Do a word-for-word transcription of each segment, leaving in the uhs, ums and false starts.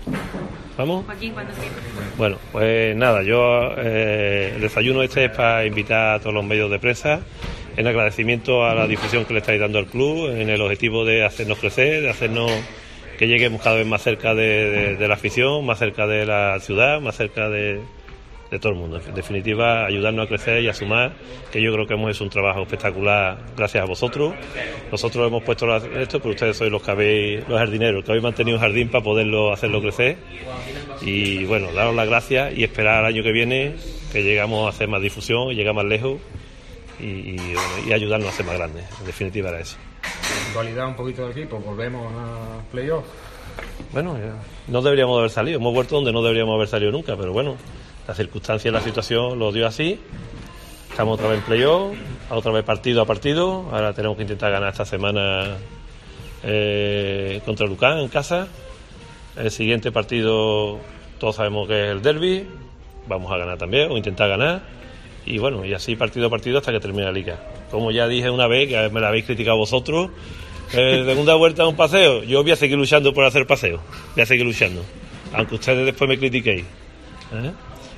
¿Vamos? Joaquín, cuando quieras. Bueno, pues nada, yo eh, el desayuno este es para invitar a todos los medios de prensa en agradecimiento a la difusión que le estáis dando al club, en el objetivo de hacernos crecer, de hacernos que lleguemos cada vez más cerca de, de, de la afición, más cerca de la ciudad, más cerca de, de todo el mundo. En definitiva, ayudarnos a crecer y a sumar, que yo creo que hemos hecho un trabajo espectacular gracias a vosotros. Nosotros hemos puesto esto, pero ustedes sois los que habéis, los jardineros, que habéis mantenido un jardín para poderlo hacerlo crecer. Y bueno, daros las gracias y esperar al año que viene que llegamos a hacer más difusión, llegar más lejos y, y, bueno, y ayudarnos a ser más grandes. En definitiva era eso. Actualidad un poquito del equipo, volvemos a playoff. Bueno, ya no deberíamos haber salido, hemos vuelto donde no deberíamos haber salido nunca, pero bueno, las circunstancias, la situación lo dio así. Estamos otra vez en playoff, otra vez partido a partido. Ahora tenemos que intentar ganar esta semana eh, contra Lucán en casa. El siguiente partido todos sabemos que es el derbi, vamos a ganar también o intentar ganar. Y bueno, y así partido a partido hasta que termine la liga. Como ya dije una vez, que me la habéis criticado vosotros, eh, segunda vuelta a un paseo, yo voy a seguir luchando por hacer paseo, voy a seguir luchando, aunque ustedes después me critiquéis. ¿Eh?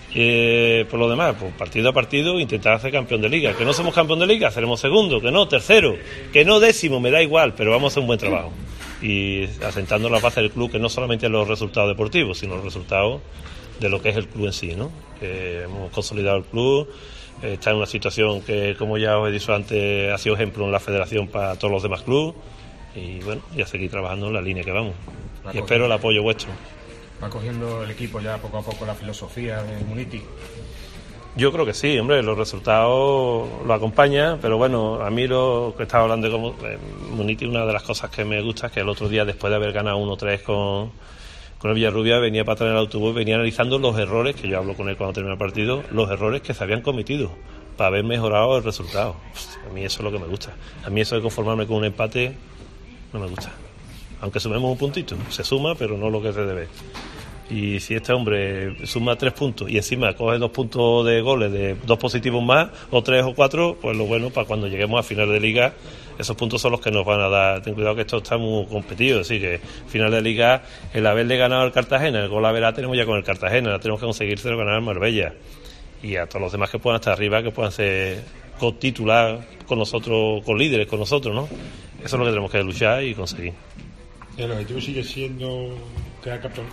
Eh, por lo demás, pues partido a partido intentar hacer campeón de liga. Que no somos campeón de liga, seremos segundo, que no, tercero, que no décimo, me da igual, pero vamos a hacer un buen trabajo. Y asentando la base del club, que no solamente los resultados deportivos, sino los resultados de lo que es el club en sí, ¿no? Que hemos consolidado el club, eh, está en una situación que, como ya os he dicho antes, ha sido ejemplo en la federación para todos los demás clubes. Y bueno, y a seguir trabajando en la línea que vamos. Y espero el apoyo vuestro. ¿Va cogiendo el equipo ya poco a poco la filosofía de Muniti? Yo creo que sí, hombre, los resultados lo acompañan, pero bueno, a mí lo que estaba hablando de como eh, Muniti, una de las cosas que me gusta es que el otro día, después de haber ganado uno tres con, con el Villarrubia, venía para atrás en el autobús, venía analizando los errores, que yo hablo con él cuando termina el partido, los errores que se habían cometido para haber mejorado el resultado. Hostia, a mí eso es lo que me gusta. A mí eso de conformarme con un empate no me gusta. Aunque sumemos un puntito, se suma, pero no lo que se debe. Y si este hombre suma tres puntos y encima coge dos puntos de goles, de dos positivos más, o tres o cuatro, pues lo bueno para cuando lleguemos a final de liga, esos puntos son los que nos van a dar. Ten cuidado que esto está muy competido, es decir, que final de liga, el haberle ganado al Cartagena, el gol a verá tenemos ya con el Cartagena, tenemos que conseguírselo ganar al Marbella. Y a todos los demás que puedan estar arriba, que puedan ser con titular con nosotros, con líderes con nosotros, ¿no? Eso es lo que tenemos que luchar y conseguir. ¿El objetivo sigue siendo quedar campeón?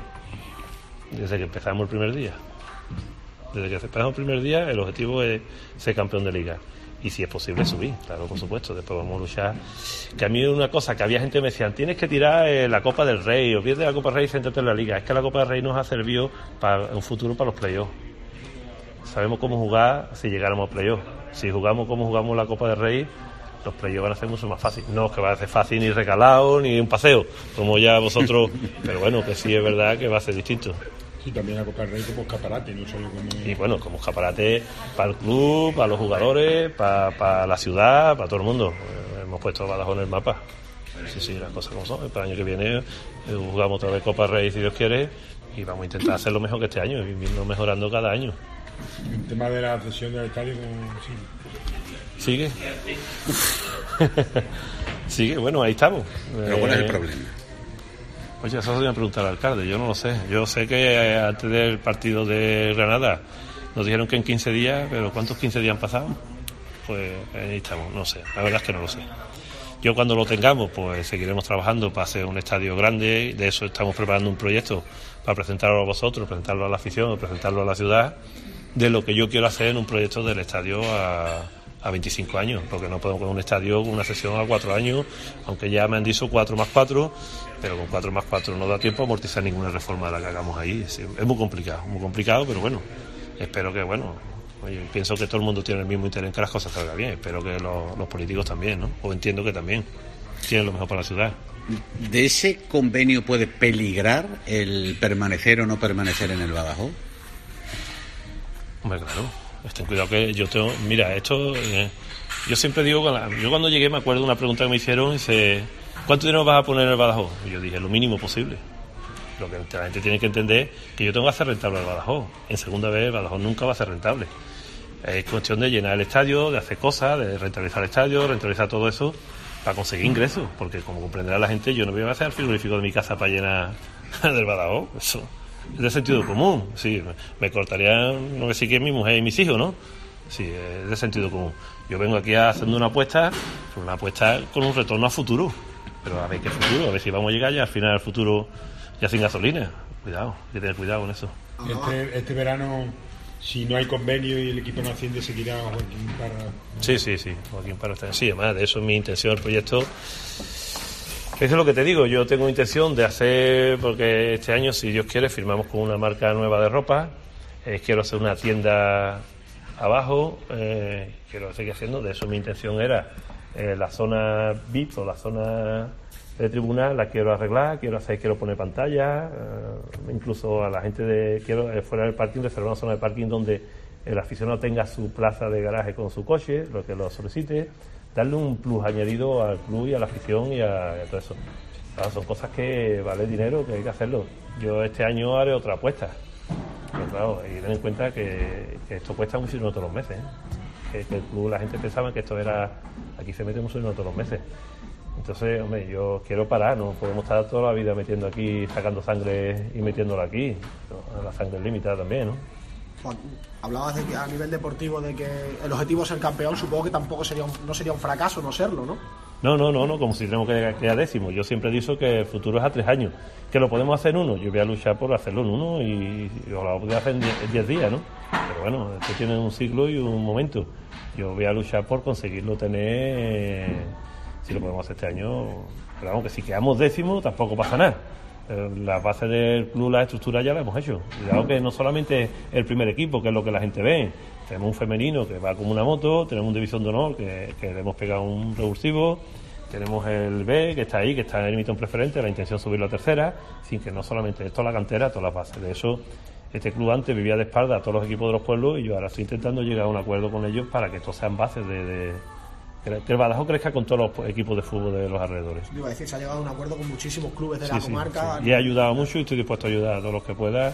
Desde que empezamos el primer día. Desde que empezamos el primer día, el objetivo es ser campeón de liga. Y si es posible, subir, claro, por supuesto. Después vamos a luchar. Que a mí una cosa, que había gente que me decía, tienes que tirar eh, la Copa del Rey, o pierdes la Copa del Rey y céntrate en la liga. Es que la Copa del Rey nos ha servido para un futuro para los playoffs. Sabemos cómo jugar si llegáramos a playoffs. Si jugamos como jugamos la Copa del Rey, los playoffs van a ser mucho más fácil. No es que va a ser fácil ni regalado ni un paseo, como ya vosotros, pero bueno, que sí es verdad que va a ser distinto. Sí, también la Copa del Rey como escaparate, no solo como... Y bueno, como escaparate para el club, para los jugadores, para, para la ciudad, para todo el mundo. Eh, hemos puesto a Badajoz en el mapa. Sí, sí, las cosas como son. Para el año que viene eh, jugamos otra vez Copa del Rey, si Dios quiere, y vamos a intentar hacerlo mejor que este año, y irnos mejorando cada año. El tema de la cesión del estadio, sí. ¿Sigue? Sigue, bueno, ahí estamos. Pero ¿cuál es el problema? Oye, eso se lo voy a preguntar al alcalde, yo no lo sé. Yo sé que eh, antes del partido de Granada nos dijeron que en quince días, pero ¿cuántos quince días han pasado? Pues ahí estamos, no sé, la verdad es que no lo sé. Yo cuando lo tengamos, pues seguiremos trabajando para hacer un estadio grande, de eso estamos preparando un proyecto para presentarlo a vosotros, presentarlo a la afición, presentarlo a la ciudad, de lo que yo quiero hacer en un proyecto del estadio a... a veinticinco años, porque no podemos con un estadio con una sesión a cuatro años, aunque ya me han dicho cuatro más cuatro, pero con cuatro más cuatro no da tiempo a amortizar ninguna reforma de la que hagamos ahí. Es, es muy complicado, muy complicado, pero bueno, espero que, bueno, oye, pienso que todo el mundo tiene el mismo interés en que las cosas salgan bien, espero que los, los políticos también, ¿no? O entiendo que también tienen lo mejor para la ciudad. ¿De ese convenio puede peligrar el permanecer o no permanecer en el Badajoz? Hombre, claro. Ten cuidado que yo tengo... Mira, esto... Eh, yo siempre digo... Yo cuando llegué me acuerdo de una pregunta que me hicieron, dice, ¿cuánto dinero vas a poner en el Badajoz? Y yo dije, lo mínimo posible. Lo que la gente tiene que entender que yo tengo que hacer rentable el Badajoz. En segunda vez el Badajoz nunca va a ser rentable. Es cuestión de llenar el estadio, de hacer cosas, de rentabilizar el estadio, rentabilizar todo eso para conseguir ingresos. Porque como comprenderá la gente, yo no voy a hacer el frigorífico de mi casa para llenar del Badajoz, eso es de sentido común. Sí, me, me cortaría, no que sí que mi mujer y mis hijos, ¿no? Sí, es de sentido común. Yo vengo aquí haciendo una apuesta, una apuesta con un retorno a futuro. Pero a ver qué futuro, a ver si vamos a llegar ya al final al futuro ya sin gasolina. Cuidado, hay que tener cuidado con eso. Este, este verano, si no hay convenio y el equipo no asciende, seguirá Joaquín Parra. Sí, sí, sí, Joaquín Parra está. Sí, además de eso es mi intención, el proyecto. Eso es lo que te digo, yo tengo intención de hacer, porque este año, si Dios quiere, firmamos con una marca nueva de ropa. Eh, quiero hacer una tienda abajo, eh, quiero seguir haciendo, de eso mi intención era. Eh, la zona V I P o la zona de tribunal la quiero arreglar, quiero hacer, quiero poner pantalla, eh, incluso a la gente de quiero eh, fuera del parking reservar una zona de parking donde el aficionado tenga su plaza de garaje con su coche, lo que lo solicite, darle un plus añadido al club y a la afición y a, y a todo eso. Claro, son cosas que vale dinero, que hay que hacerlo. Yo este año haré otra apuesta, pero claro, hay que tener en cuenta que, que esto cuesta muchísimo todos los meses, ¿eh? Que, que el club, la gente pensaba que esto era, aquí se mete mucho todos los meses. Entonces, hombre, yo quiero parar, no podemos estar toda la vida metiendo aquí, sacando sangre y metiéndola aquí. No, la sangre es limitada también, ¿no? Juan, hablabas de que a nivel deportivo de que el objetivo es ser campeón, supongo que tampoco sería un, no sería un fracaso no serlo, ¿no? No, no, no, no, como si tenemos que quedar décimo. Yo siempre he dicho que el futuro es a tres años. Que lo podemos hacer en uno, yo voy a luchar por hacerlo en uno y, y ojalá lo pudiera hacer en diez días, ¿no? Pero bueno, esto tiene un ciclo y un momento. Yo voy a luchar por conseguirlo tener, eh, si lo podemos hacer este año. Pero vamos, que si quedamos décimo tampoco pasa nada. Eh, las bases del club, la estructura ya la hemos hecho. Cuidado que no solamente el primer equipo, que es lo que la gente ve. Tenemos un femenino que va como una moto, tenemos un división de honor que, que le hemos pegado un revulsivo. Tenemos el B, que está ahí, que está en el mitón preferente, la intención es subirlo a tercera, sin que no solamente esto, la cantera, todas las bases. De eso, este club antes vivía de espalda a todos los equipos de los pueblos y yo ahora estoy intentando llegar a un acuerdo con ellos para que estos sean bases de... de que el Badajoz crezca con todos los equipos de fútbol de los alrededores. Yo iba a decir, se ha llegado a un acuerdo con muchísimos clubes de sí, la sí, comarca. Sí. Y he ayudado mucho y estoy dispuesto a ayudar a todos los que pueda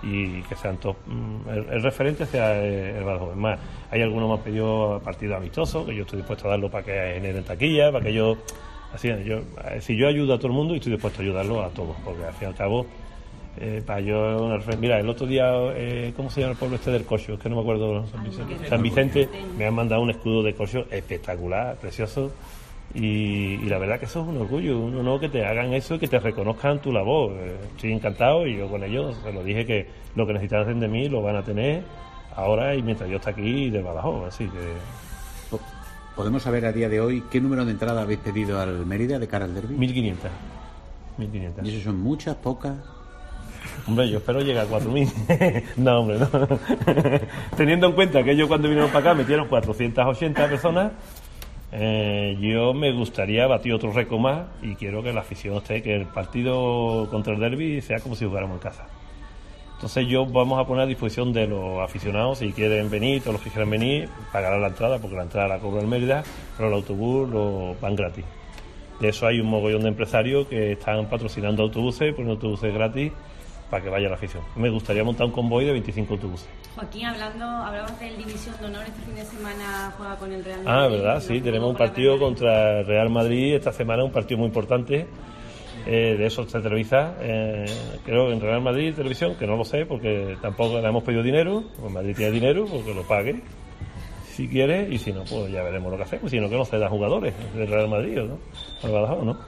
y que sean todos. El, el referente sea el, el Badajoz. Es más, hay algunos que me han pedido partidos amistosos, que yo estoy dispuesto a darlo para que generen taquilla, para que yo... Así, yo, si yo ayudo a todo el mundo y estoy dispuesto a ayudarlo a todos, porque al fin y al cabo, eh, para yo, una, mira, el otro día, eh, ¿cómo se llama el pueblo este del Cocho? Es que no me acuerdo, San Vicente, San Vicente, me han mandado un escudo de Cocho espectacular, precioso, y, y la verdad que eso es un orgullo, un honor que te hagan eso y que te reconozcan tu labor. Eh, estoy encantado y yo con ellos se lo dije que lo que necesitan de mí lo van a tener ahora y mientras yo esté aquí de Badajoz, así que... ¿Podemos saber a día de hoy qué número de entrada habéis pedido al Mérida de cara al derbi? mil quinientas. mil quinientas. ¿Y eso son muchas, pocas? Hombre, yo espero llegar a cuatro mil. No, hombre, no. Teniendo en cuenta que ellos cuando vinieron para acá metieron cuatrocientas ochenta personas, eh, yo me gustaría batir otro récord más y quiero que la afición esté, que el partido contra el derbi sea como si jugáramos en casa. Entonces yo vamos a poner a disposición de los aficionados, si quieren venir, todos los que quieran venir, pagarán la entrada, porque la entrada la cobra el Mérida, pero el autobús lo van gratis. De eso hay un mogollón de empresarios que están patrocinando autobuses, poniendo autobuses gratis para que vaya la afición. Me gustaría montar un convoy de veinticinco autobuses. Joaquín, hablando, hablabas del División de Honor, este fin de semana juega con el Real Ah, Madrid. verdad, sí, tenemos un partido contra el Real Madrid esta semana, un partido muy importante. Eh, de eso se televisa, eh, creo que en Real Madrid Televisión, que no lo sé porque tampoco le hemos pedido dinero, pues Madrid tiene dinero, porque lo pague si quiere, y si no, pues ya veremos lo que hacemos, sino que no se dan jugadores del Real Madrid, ¿no? Al Badajoz, ¿no?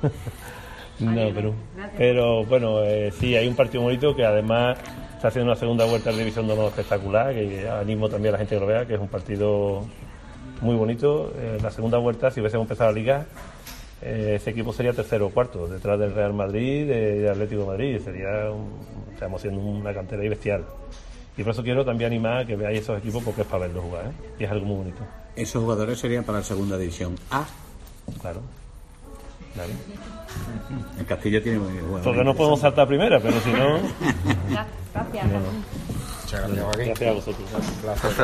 No, pero, pero bueno, eh, sí, hay un partido bonito que además está haciendo una segunda vuelta de División de Honor espectacular, que animo también a la gente que lo vea, que es un partido muy bonito. Eh, la segunda vuelta, si hubiésemos empezado la Liga, Eh, ese equipo sería tercero o cuarto, detrás del Real Madrid, de, de Atlético de Madrid. Sería un, estamos haciendo una cantera ahí bestial. Y por eso quiero también animar a que veáis esos equipos porque es para verlos jugar, ¿eh? Y es algo muy bonito. Esos jugadores serían para la segunda división A. Claro. Claro. El Castilla tiene muy bien jugadores. Porque no podemos saltar primera, pero si no... Gracias. No, no. Muchas gracias, Joaquín. Gracias a vosotros. Un placer.